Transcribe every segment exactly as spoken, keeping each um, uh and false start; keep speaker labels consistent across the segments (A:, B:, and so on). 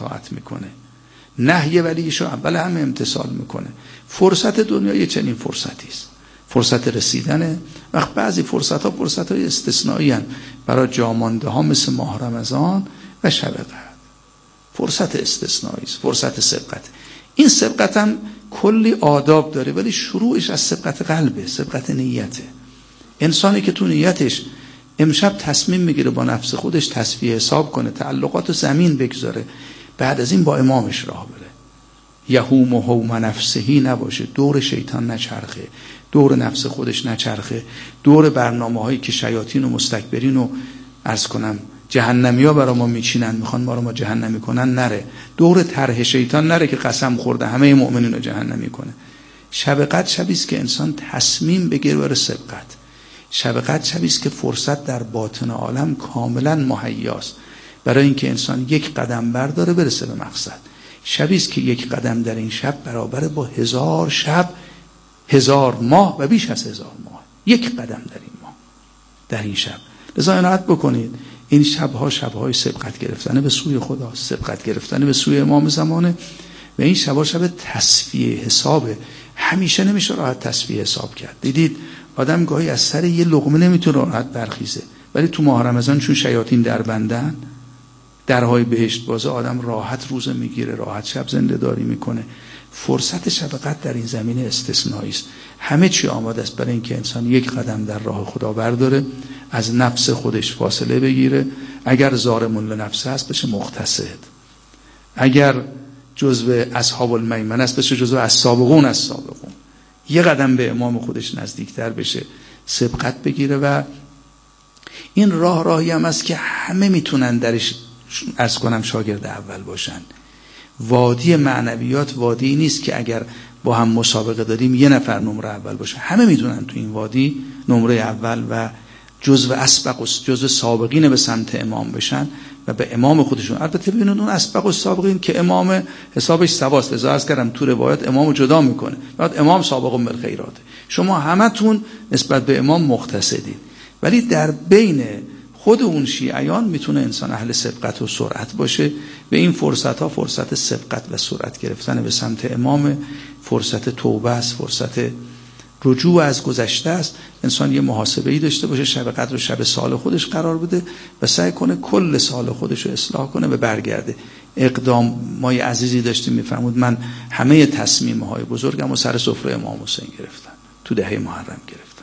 A: اطاعت میکنه، نهی ولیشو اول همه امتثال میکنه. فرصت دنیا یه چنین فرصتی است، فرصت رسیدنه. وقت بعضی فرصت ها فرصت های استثنایی هستند برای جامانده ها مثل ماه رمضان و شب قدر، فرصت استثنایی است، فرصت سبقت. این سبقت هم کلی آداب داره ولی شروعش از سبقت قلبه، سبقت نیته. انسانی که تو نیتش امشب تصمیم میگیره با نفس خودش تصفیه حساب کنه، تعلقات و زمین بگذاره، بعد از این با امامش راه بره، یهوم و هوم نفسهی نباشه، دور شیطان نچرخه، دور نفس خودش نچرخه، دور برنامه هایی که شیاطین و مستکبرین و عرض کنم جهنمی ها برای ما میچینن، میخوان ما رو ما جهنمی کنن، نره. دور طرح شیطان نره که قسم خورده همه مؤمنین رو جهنمی کنه. شب قدر شبیست که انسان تصمیم بگیره بر سبقت. شب قدر شبیست که فرصت در باطن عالم کاملا مهیاست برای اینکه انسان یک قدم برداره برسه به مقصد. شبیست که یک قدم در این شب برابر با هزار شب، هزار ماه و بیش از هزار ماه. یک قدم در این ماه، در این شب. لذا عنایت بکنید، این شبها شبهای سبقت گرفتن به سوی خدا، سبقت گرفتن به سوی امام زمانه و این شبها شب تصفیه حسابه. همیشه نمیشه راحت تصفیه حساب کرد. دیدید آدم گاهی از سر یه لقمه نمیتونه راحت برخیزه، ولی تو ماه رمضان چون شیاطین در بندن، درهای بهشت بازه، آدم راحت روزه میگیره، راحت شب زنده داری میکنه. فرصت شب قدر در این زمینه استثنایی است. همه چی آماده است برای اینکه انسان یک قدم در راه خدا برداره، از نفس خودش فاصله بگیره. اگر ظالم لنفسه است بشه مقتصد، اگر جزو اصحاب المیمنه است بشه جزو السابقون السابقون. یک قدم به امام خودش نزدیکتر بشه، سبقت بگیره. و این راه راهی هم است که همه میتونن درش عرض کنم شاگرد اول باشن. وادی معنویات وادی نیست که اگر با هم مسابقه داریم یه نفر نمره اول باشه. همه میدونن تو این وادی نمره اول و جزو اسبق و جزو سابقین به سمت امام بشن و به امام خودشون. البته ببینید اون اسبق و سابقین که امام حسابش سواست، لذا عرض کردم تو روایات امامو جدا میکنه، بعد امام سابق بالخیرات. شما همتون نسبت به امام مقتصدید، ولی در بین خود اون شیعیان میتونه انسان اهل سبقت و سرعت باشه. به این فرصت ها فرصت سبقت و سرعت گرفتن به سمت امام، فرصت توبه است، فرصت رجوع از گذشته است. انسان یه محاسبه‌ای داشته باشه، شب قدر و شب سال خودش قرار بده و سعی کنه کل سال خودش رو اصلاح کنه و برگرده. اقدام مای عزیزی داشتیم میفرمود من همه تصمیم‌های بزرگم و سر سفره امام حسین گرفتم، تو دهه محرم گرفتم.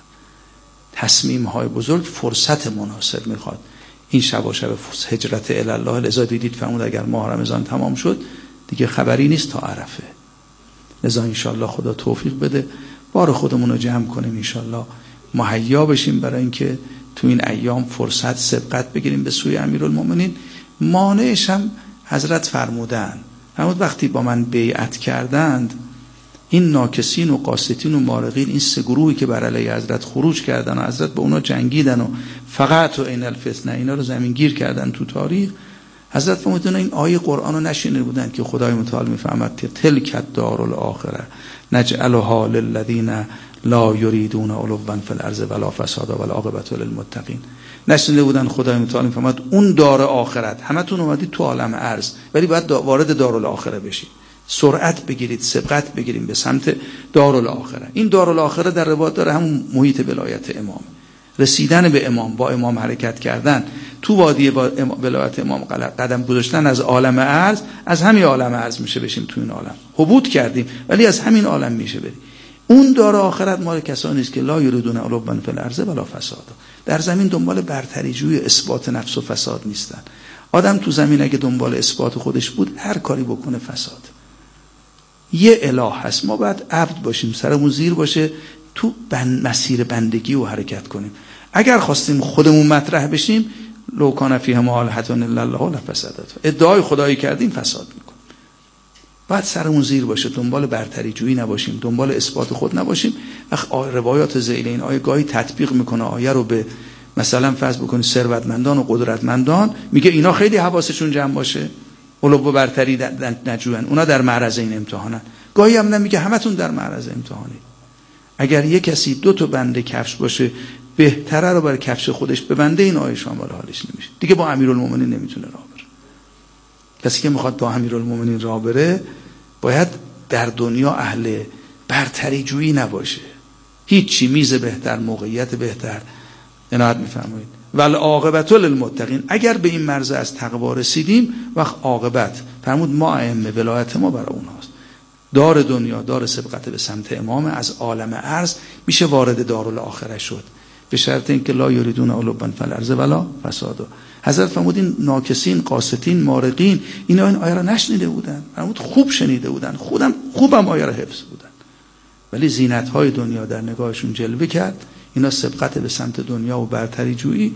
A: تصمیم‌های بزرگ فرصت مناسب میخواد. این شب و شب هجرت الی الله، لذا دیدید فرمود اگر ماه رمضان تمام شد دیگه خبری نیست تا عرفه. لذا انشالله خدا توفیق بده بار خودمون رو جمع کنیم، انشالله مهیا بشیم برای اینکه تو این ایام فرصت سبقت بگیریم به سوی امیرالمومنین. مانعش هم حضرت فرمودن، فرمود وقتی با من بیعت کردند این ناکسین و قاسطین و مارقین، این سه گروهی که بر علیه حضرت خروج کردن و حضرت با اونا جنگیدن و فقط و این الفتنه اینا رو زمین گیر کردن تو تاریخ، حضرت فرمودن این آیه قرآن رو نشینده بودن که خدای متعال میفهمد تلک الدار الاخره نجعلها للذین لا یریدون علوا فی الارض ولا فسادا والعاقبة للمتقین. نشینده بودن خدای متعال میفهمد اون دار آخرت، همتون اومدید تو عالم ارض ولی باید وارد دارالاخره بشید، سرعت بگیرید، سبقت بگیریم به سمت دارالاخره. این دارالاخره در روایت داره همون محیط ولایت امام، رسیدن به امام، با امام حرکت کردن، تو وادی ولایت امام قدم گذاشتن از عالم ارض. از همین عالم ارض میشه بشیم تو این عالم، حبوط کردیم ولی از همین عالم میشه بریم. اون دار آخرت مال کسانی است که لا یریدون علوا فی الارض ولا فسادا، در زمین دنبال برتری جوی اثبات نفس و فساد نیستن. آدم تو زمین اگه دنبال اثبات خودش بود هر کاری بکنه فساد. یه اله هست، ما باید عبد باشیم، سرمون زیر باشه، تو بند مسیر بندگی و حرکت کنیم. اگر خواستیم خودمون مطرح بشیم لو کان فیهما آلهة الا الله لفسدتا، ادعای خدایی کردیم فساد میکنیم. بعد سرمون زیر باشه، دنبال برتری جویی نباشیم، دنبال اثبات خود نباشیم. روایات ذیل این آیه گاهی تطبیق میکنه آیه رو به مثلا فرض بکنید ثروتمندان و قدرتمندان، میگه اینا خیلی حواسشون جمع باشه، علو و برتری نجوین، اونا در معرض این امتحانن. گاهی هم نمیگه همتون در معرض امتحانید. اگر یک کسی دو تا بنده کفش باشه بهتره رو برای کفش خودش ببنده، این آیه شامل حالش نمیشه دیگه، با امیرالمومنین نمیتونه راه بره. کسی که میخواد با امیرالمومنین راه بره باید در دنیا اهل برتری جویی نباشه، هیچی، میز بهتر، موقعیت بهتر. عنایت میفرمایید والعاقبت للمتقین. اگر به این مرز از تقوا رسیدیم وقت عاقبت فرمود ما ائمه ولایت ما برای اونهاست. دار دنیا دار سبقت به سمت امام، از عالم ارض میشه وارد دارالآخره شد به شرط اینکه لا یریدون علوا فی الارض ولا فسادا. حضرت فرمودین ناکسین، قاستین، مارقین، اینا این آیه را نشنیده بودن، فرمود خوب شنیده بودن، خودم خوبم آیه را حفظ بودن، ولی زینت های دنیا در نگاهشون جلوه کرد. اینا سبقت به سمت دنیا و برتری جویی،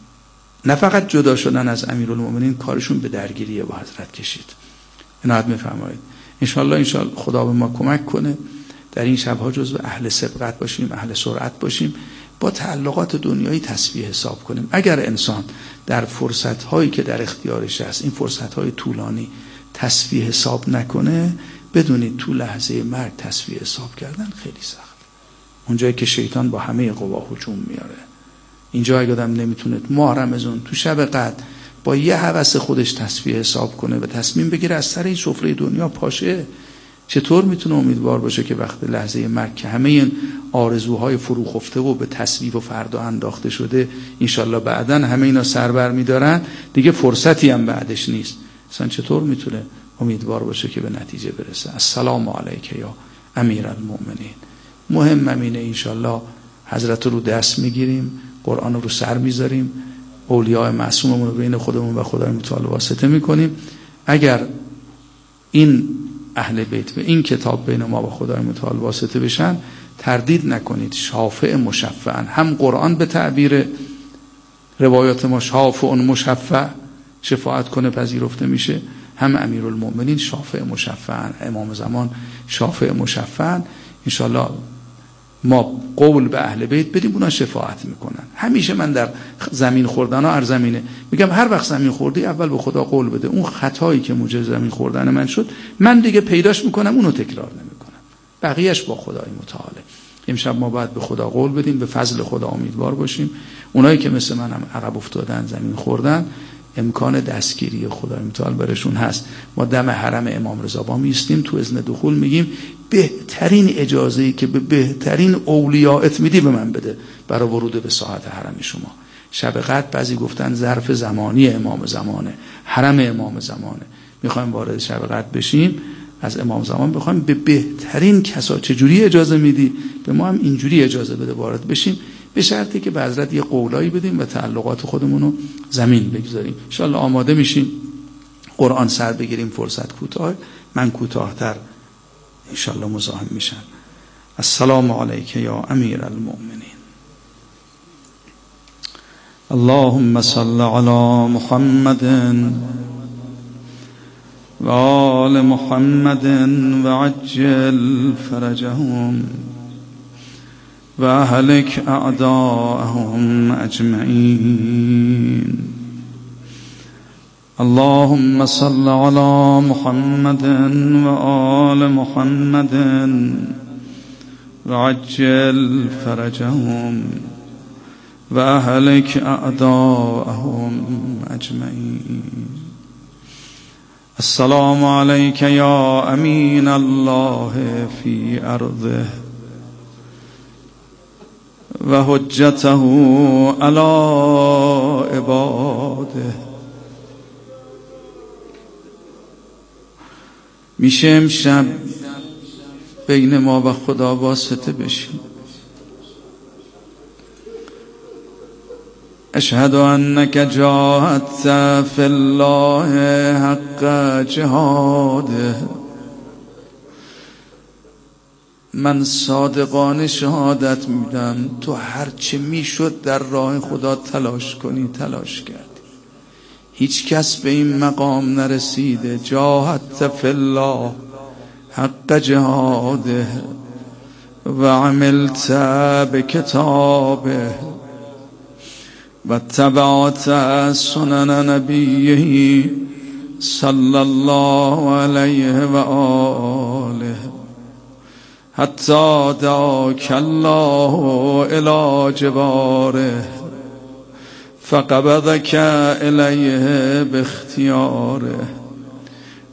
A: نه فقط جدا شدن از امیرالمومنین، کارشون به درگیری با حضرت کشید. عنایت میفرمایید. انشالله انشالله خدا به ما کمک کنه در این شبها جزو اهل سبقت باشیم، اهل سرعت باشیم، با تعلقات دنیایی تسبیح حساب کنیم. اگر انسان در فرصت‌هایی که در اختیارش هست، این فرصت‌های طولانی، تسبیح حساب نکنه، بدونید تو لحظه مرگ تسبیح حساب کردن خیلی سخت. اونجایی که شیطان با همه قوا هجوم میاره، اینجا اگه آدم نمیتونه ماه رمضان تو شب قدر با یه هوس خودش تسبیح حساب کنه و تصمیم بگیره از سر این سفره دنیا پاشه، چطور میتونه امیدوار باشه که وقت لحظه مرگ که همه این آرزوهای فروخفته و به تصویف و فردا انداخته شده انشالله بعدن همه اینا سربر میدارن، دیگه فرصتی هم بعدش نیست، اصلا چطور میتونه امیدوار باشه که به نتیجه برسه؟ السلام علیک یا امیرالمومنین. مهم همینه، انشالله حضرت رو دست میگیریم، قرآن رو سر میذاریم، اولیاء معصوممون رو بین خودمون و خدای متعال واسطه میکنیم. اگر این اهل بیت به این کتاب بین ما و خدای متعال واسطه بشن، تردید نکنید شافع مشفعن، هم قرآن به تعبیر روایات ما شافع مشفع، شفاعت کنه پذیرفته میشه، هم امیرالمومنین شافع مشفعن، امام زمان شافع مشفعن. انشالله ما قول به اهل بیت بدیم، اونا شفاعت میکنن. همیشه من در زمین خوردن ها ار زمینه میگم هر وقت زمین خوردی اول به خدا قول بده، اون خطایی که موجب زمین خوردن من شد من دیگه پیداش میکنم، اونو تکرار نمیکنم، بقیهش با خدای متعاله. امشب ما باید به خدا قول بدیم، به فضل خدا امیدوار باشیم. اونایی که مثل منم عقب افتادن، زمین خوردن، امکان دستگیری خدای متعال برشون هست. ما دم حرم امام رضا با میستیم، تو اذن دخول میگیم بهترین اجازه‌ای که به بهترین اولیاءت میدی به من بده برای ورود به ساحت حرم شما. شب قدر بعضی گفتن ظرف زمانی امام زمانه، حرم امام زمانه، میخوایم وارد شب قدر بشیم، از امام زمان بخوایم به بهترین کسا چجوری اجازه میدی؟ به ما هم اینجوری اجازه بده وارد بشیم، به شرطی که به حضرت یه قولایی بدیم و تعلقات خودمون رو زمین بگذاریم. ان شاء الله آماده میشیم، قرآن سر بگیریم، فرصت کوتاه، من کوتاه‌تر ان شاء الله مزاحم میشم. السلام علیک یا امیرالمومنین. اللهم صل علی محمد و آل محمد و عجل فرجهم و اهلک اعداءهم اجمعین. اللهم صل على محمد و آل محمد و عجل فرجهم و اهلک اعداءهم اجمعین. السلام علیک یا امین الله فی ارضه و حجته علی عباده. میشه امشب بین ما و خدا واسطه بشیم. اشهد انک جاهدت فی الله حق جهاده. من صادقانه شهادت میدم تو هرچه میشد در راه خدا تلاش کنی تلاش کردی، هیچ کس به این مقام نرسیده. جاهدت فی الله حق جهاده و عملت بکتابه و تبعت سنن نبیه صلی الله علیه و آله حتی دعاک الله الی جواره فقبضک الیه باختیاره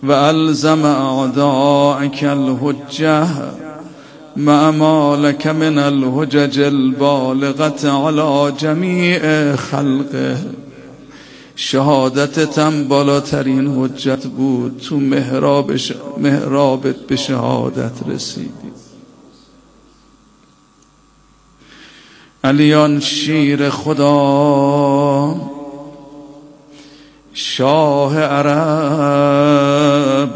A: و الزم اعدائک الحجه مع ما لک من الحجج البالغة على جمیع خلقه. شهادتتم بالاترین حجت بود، تو محراب ش... محرابت به شهادت رسیدی. علیان شیر خدا، شاه عرب،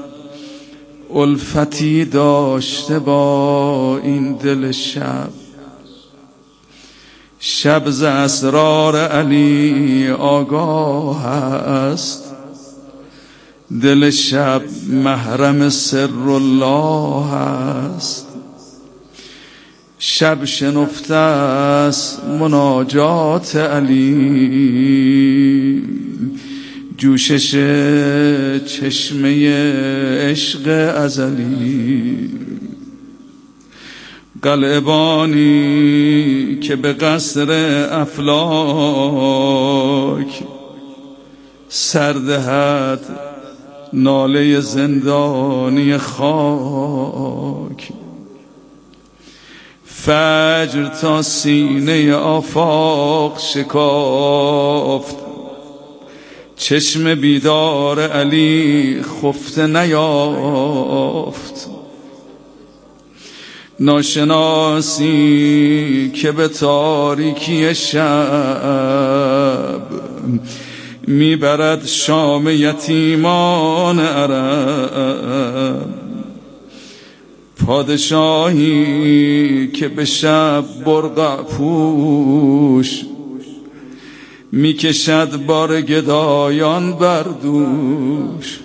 A: الفتی داشته با این دل شب. شب ز اسرار علی آگاه است، دل شب محرم سر الله است. شب شنفته است مناجات علی، جوشش چشمه عشق ازلی. قلعبانی که به قصر افلاک سردهد ناله زندانی خاک. فجر تا سینه آفاق شکافت، چشم بیدار علی خفته نیافت. ناشناسی که به تاریکی شب میبرد شام یتیمان عرب. پادشاهی که به شب برقع پوش میکشد بار گدایان بر دوش.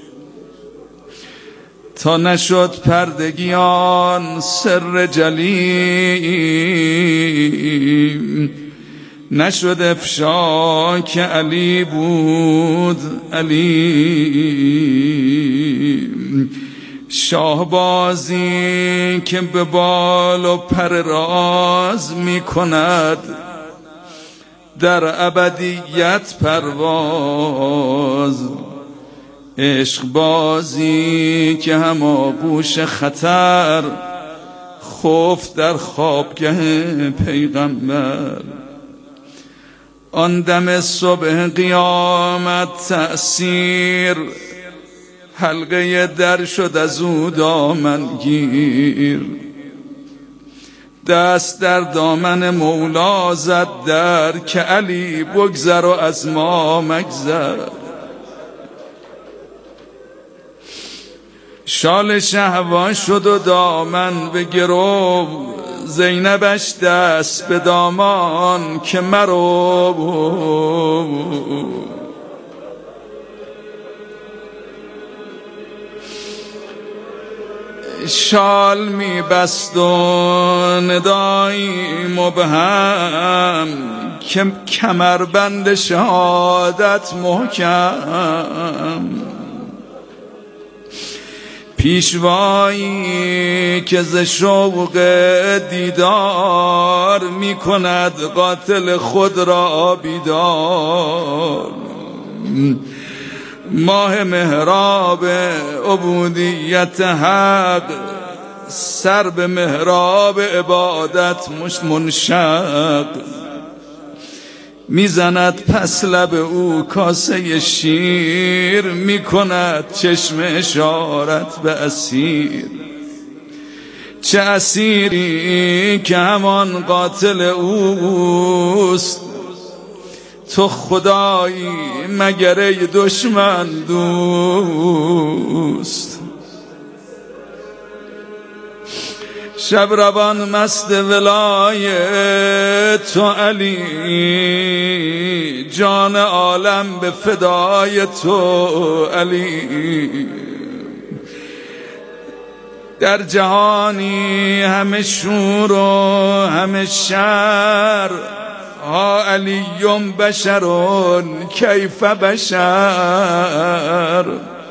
A: تا نشد پردگیان سر جلی، نشد افشا که علی بود علی. شاهبازی که به بال و پر راز می کند، در ابدیت پرواز. عشق بازی که هم آغوش خطر، خفت در خوابگه پیغمبر. آن دم صبح قیامت تأثیر، حلقه در شد از او دامنگیر. دست در دامن مولا زد در، که علی بگذر و از ما مگذر. شال شهوان شد و دامن به گرو، زینبش دست به دامان که مرو. شال می بست و ندایی مبهم، که کمربند شهادت محکم. پیشوایی که ز شوق دیدار می کند قاتل خود را بیدار. ماه محراب عبودیت حق، سر به محراب عبادت منشق. میزند پس لب او کاسه شیر، میکند چشم اشارت به اسیر. چه اسیری که همان قاتل اوست، تو خدایی مگر ای دشمن دوست. شب روان مست ولایت تو علی، جان عالم به فدای تو علی. در جهانی همه شور و همه شر، ها علیم بشرون کیف بشر.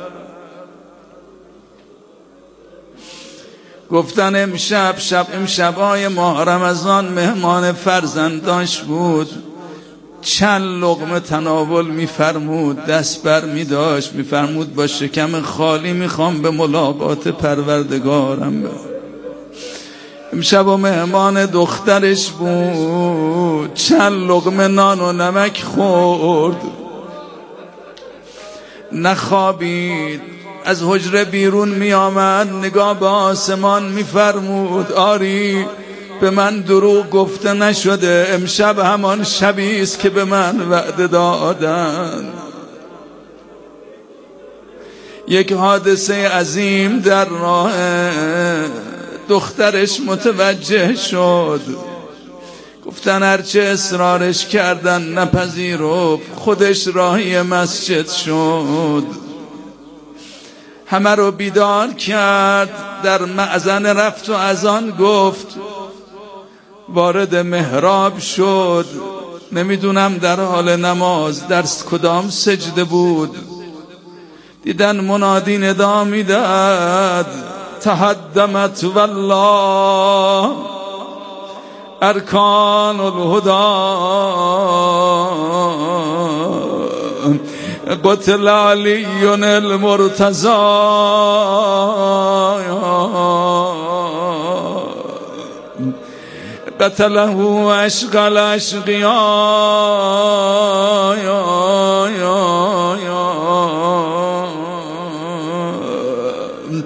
A: گفتن امشب شب امشبای ماه رمضان مهمان فرزنداش بود. چند لقمه تناول میفرمود، دست بر میداشت میفرمود با شکم خالی میخوام به ملاقات پروردگارم برم. امشب و مهمان دخترش بود، چند لقمه نان و نمک خورد، نخوابید. از حجره بیرون می آمد، نگاه به آسمان می فرمود آری به من دروغ گفته نشده، امشب همان شبی است که به من وعده دادن. یک حادثه عظیم در راه، دخترش متوجه شد، گفتن هرچه اصرارش کردن نپذیرفت، خودش راهی مسجد شد، همه رو بیدار کرد، در مأذن رفت و اذان گفت، وارد محراب شد، نمیدونم در حال نماز در کدام سجده بود، دیدن منادی ندا میداد تهدمت والله ارکان الهدی قتل علی المرتضی قتله عشق الاشقیاء.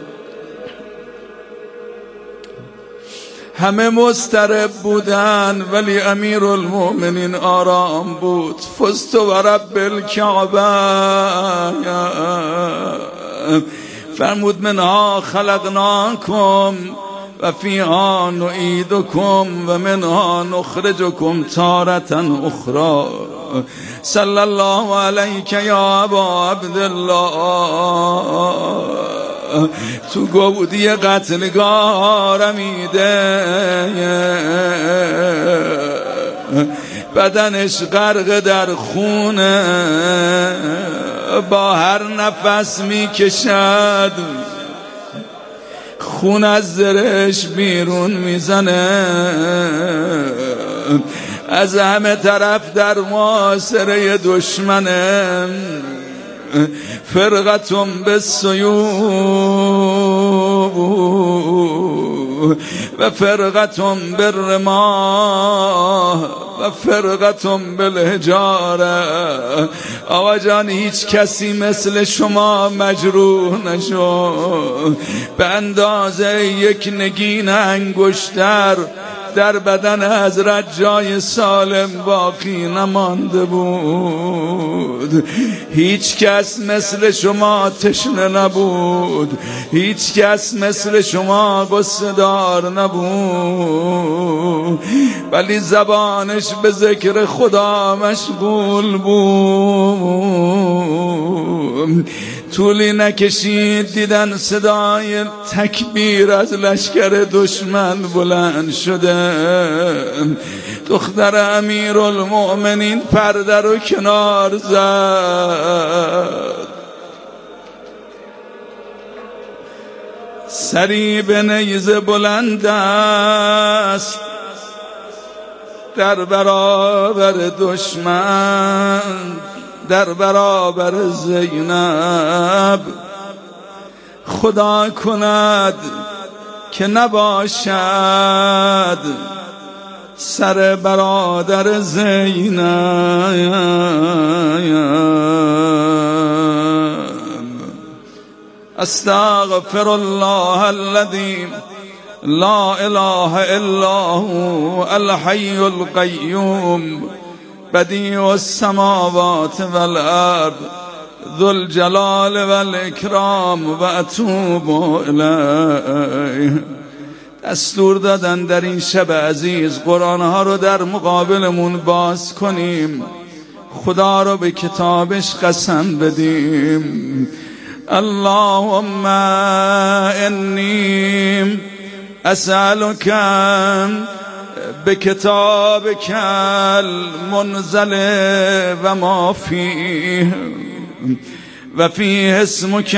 A: همه مضطرب بودن ولی امیر المؤمنین آرام بود. فزت و رب الکعبه، فرمود منها خلقناکم و فیها نعیدکم و منها نخرجکم تارة اخرى. صلی الله علیک یا ابا عبدالله. تو گودی قتلگاه رمیده، بدنش غرق در خونه، با هر نفس میکشد خون از زرش بیرون میزنه، از همه طرف در محاصره دشمنه. فرقتم بالسیوف و فرقتم بالرماح و فرقتم بالحجاره. آقا جان هیچ کسی مثل شما مجروح نشد، به اندازه یک نگین انگشتر در بدن حضرت جای سالم باقی نمانده بود. هیچ کس مثل شما تشنه نبود، هیچ کس مثل شما غصه دار نبود، ولی زبانش به ذکر خدا مشغول بود. طولی نکشید دیدن صدای تکبیر از لشکر دشمن بلند شده. دختر امیر المؤمنین پرده رو کنار زد، سری به نیزه بلند است در برابر دشمن، در برابر زینب. خدا کند که نباشد سر برادر زینب. استغفر الله الذی لا اله الا هو الحی القیوم بدیع السماوات والارض ذو الجلال والاکرام و اتوب الیه. دستور دادن در این شب عزیز قرآن ها رو در مقابلمون باز کنیم، خدا رو به کتابش قسم بدیم. اللهم انی اسألک بکتابک المنزل و ما فیه و فیه اسمک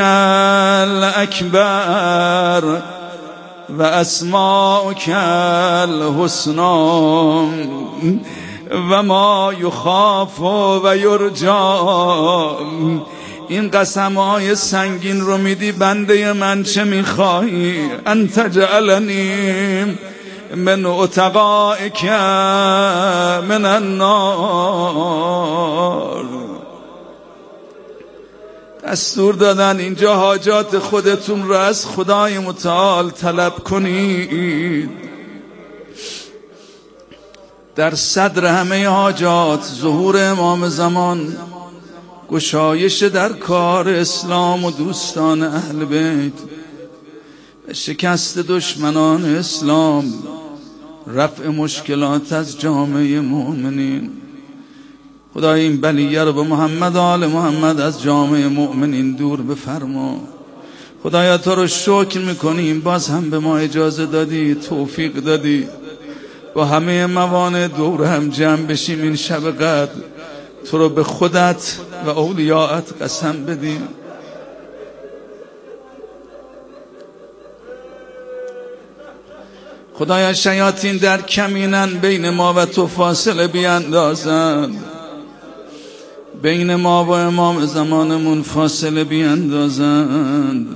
A: الاکبر و اسماؤک الحسنی و ما یخاف و یرجا. این قسم‌های سنگین رو میدی بنده من، چه میخواهی؟ انت جعلنی من اتقائک من النار. دستور دادن اینجا حاجات خودتون رو از خدای متعال طلب کنید. در صدر همه حاجات ظهور امام زمان، گشایش در کار اسلام و دوستان اهل بیت، شکست دشمنان اسلام، رفع مشکلات از جامعه مؤمنین. خدای این بلیه رو به محمد آل محمد از جامعه مؤمنین دور بفرما. خدایا تو رو شکر میکنیم باز هم به ما اجازه دادی، توفیق دادی با همه موانع دور هم جمع بشیم این شب قدر، تو رو به خودت و اولیاءت قسم بدیم. خدایا شیاطین در کمینن، بین ما و تو فاصله بیندازند، بین ما و امام زمانمون فاصله بیندازند.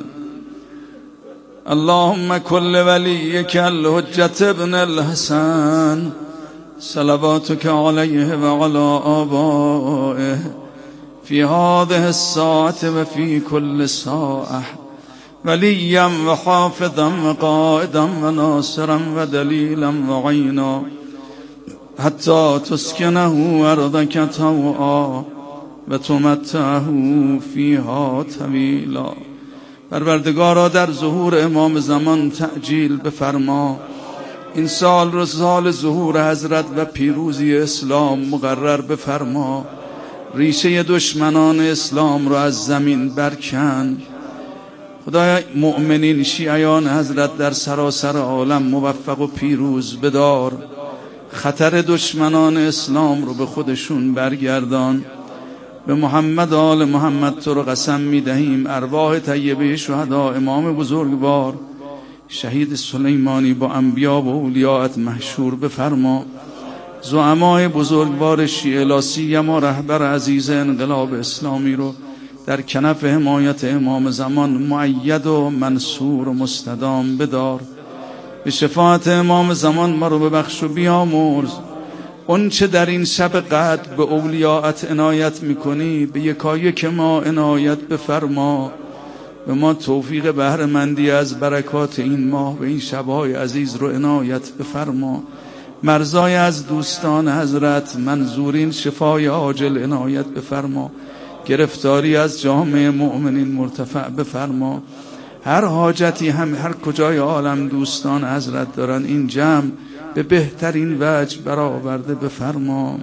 A: اللهم کل ولیک الحجة ابن الحسن صلواتك علیه و علی آبائه فی هذه الساعة و فی کل ساعة ولیا و حافظا و قائدا و ناصرا و دلیلا و عینا حتی تسکنه ارضک طوعا و تمتعه فیها طویلا. پروردگارا در ظهور امام زمان تعجیل بفرما. این سال رو سال ظهور حضرت و پیروزی اسلام مقرر بفرما. ریشه دشمنان اسلام رو از زمین برکن. خدایا مؤمنین شیعیان حضرت در سراسر عالم موفق و پیروز بدار. خطر دشمنان اسلام رو به خودشون برگردان. به محمد آل محمد تو رو قسم میدهیم ارواح طیبه شهدا امام بزرگوار شهید سلیمانی با انبیا و اولیاءت محشور بفرما. زعمای بزرگوار شیعه لا سیما رهبر عزیز انقلاب اسلامی رو در کنف حمایت امام زمان مؤید و منصور و مستدام بدار. به شفاعت امام زمان ما رو ببخش و بیامرز. اون چه در این شب قدر به اولیاءت عنایت میکنی به یکایک ما عنایت بفرما. به ما توفیق بهره‌مندی از برکات این ماه و این شبهای عزیز رو عنایت بفرما. مرزای از دوستان حضرت منظورین شفای عاجل عنایت بفرما. گرفتاری از جامعه مؤمنین مرتفع بفرما. هر حاجتی هم هر کجای عالم دوستان حضرت دارن این جمع به بهترین وجه برآورده بفرما.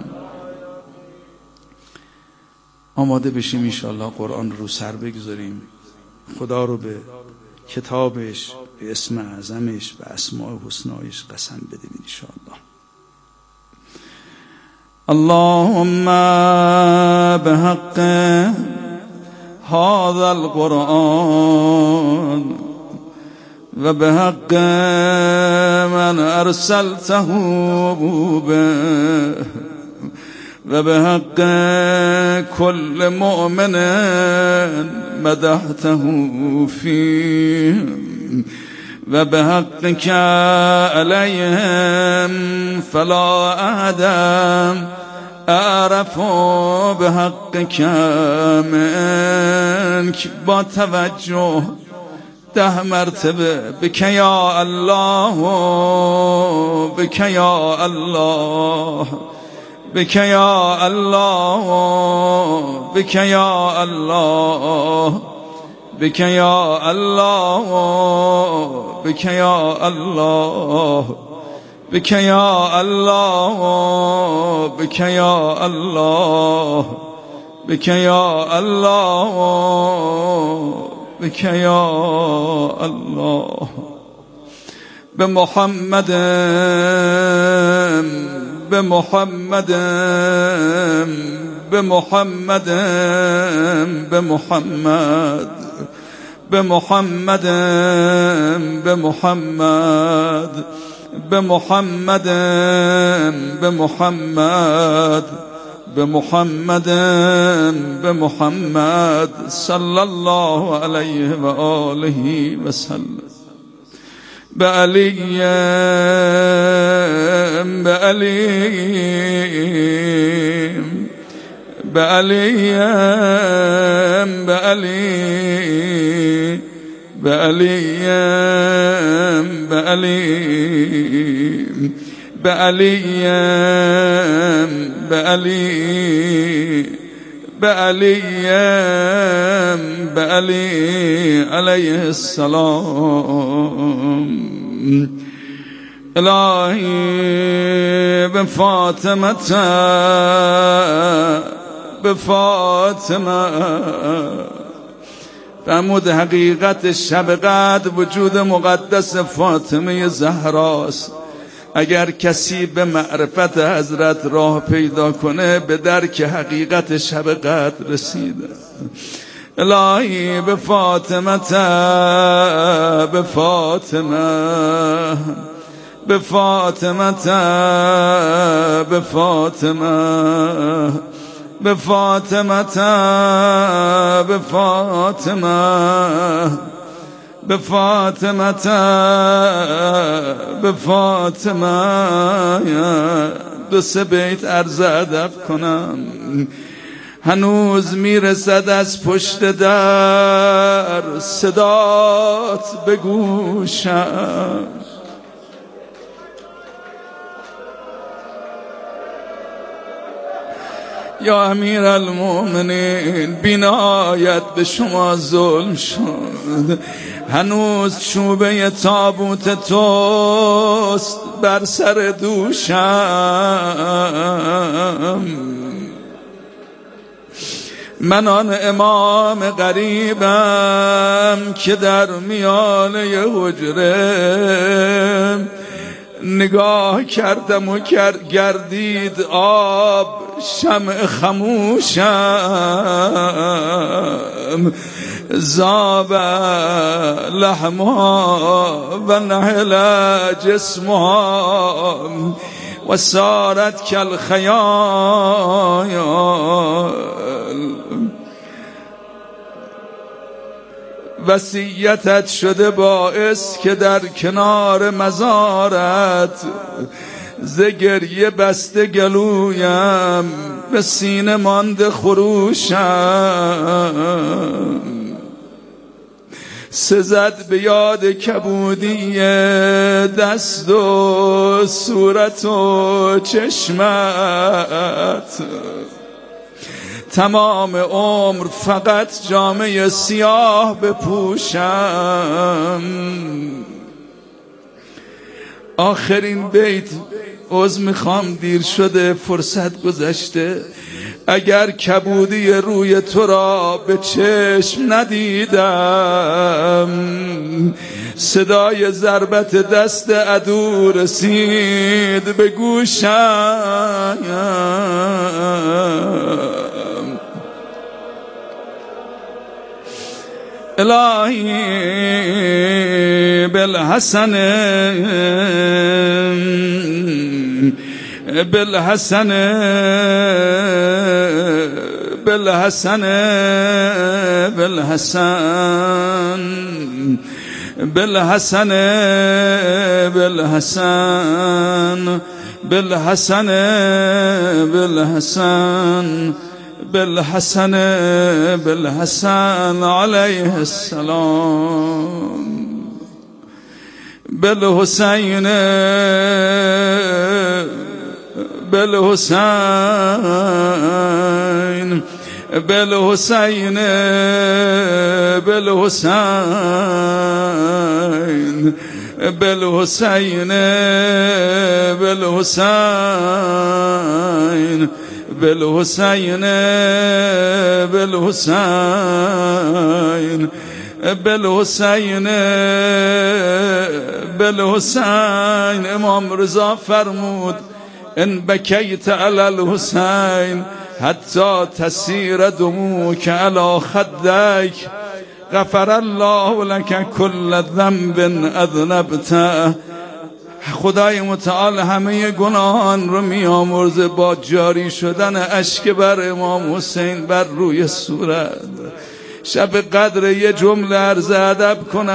A: آماده بشیم انشاءالله قرآن رو سر بگذاریم. خدا رو به کتابش، به اسم اعظمش، به اسماء حسنایش قسم بدیم انشاءالله. اللهم بحق هذا القرآن و بحق من ارسلته به و بحق كل مؤمن مدحته فيه و بحقك عليهم فلا أحد أعرف بحقك منك. با توجه ده مرتبه بك يا الله بك يا الله بك يا الله بك يا الله بك يا الله بك يا الله بك يا الله بك يا الله بك يا الله بك يا الله. بمحمد بمحمد بمحمد بمحمد بمحمد بمحمد بمحمد بمحمد بمحمد بمحمد صلى الله عليه وآله وسلم بعلي بعلي بعلي بعلي بعلي بعلي بعلي بعلي بعلي بعلي عليه السلام إلهي بفاطمة بفاطمة فرمود حقیقت شب قدر وجود مقدس فاطمه زهراست. اگر کسی به معرفت حضرت راه پیدا کنه به درک حقیقت شب قدر رسیده. الهی به فاطمه به فاطمه به فاطمه به فاطمه به فاطمه به فاطمه به فاطمه به فاطمه دو سه بیت عرض ادب کنم. هنوز میرسد از پشت در صدات به گوشم، یا امیر المؤمنین بینایت به شما ظلم شد. هنوز چوبه تابوت توست بر سر دوشم. من آن امام غریبم که در میانه حجره نگاه کردم و گردید آب شمع خموشم. زاب لحمها و نحل جسمها و صارت کالخیال. وصیتت شده باعث که در کنار مزارت ز گریه بسته گلویم به سینه مانده خروشم. سزد به یاد کبودی دست و صورت و چشمت. تمام عمر فقط جامه سیاه بپوشم. آخرین بیت، عذر میخوام دیر شده، فرصت گذشته. اگر کبودی روی تو را به چشم ندیدم، صدای ضربت دست عدو رسید به گوشم. الهی بالحسن بالحسن بالحسن بالحسن بالحسن بالحسن بالحسن بالحسن بالحسن بالحسن عليه السلام. بالحسين بالحسين بالحسين بالحسين بالحسين بالحسين بالحسين بالحسين بالحسين بالحسين. امام رضا فرمود ان بكيت على الحسين حتى تسير دموعك على خديك غفر الله لك كل ذنب اذنبته. خدای متعال همه گناهان رو میامرزه با جاری شدن اشک بر امام حسین بر روی صورت. شب قدر یه جمله عرض ادب کنم.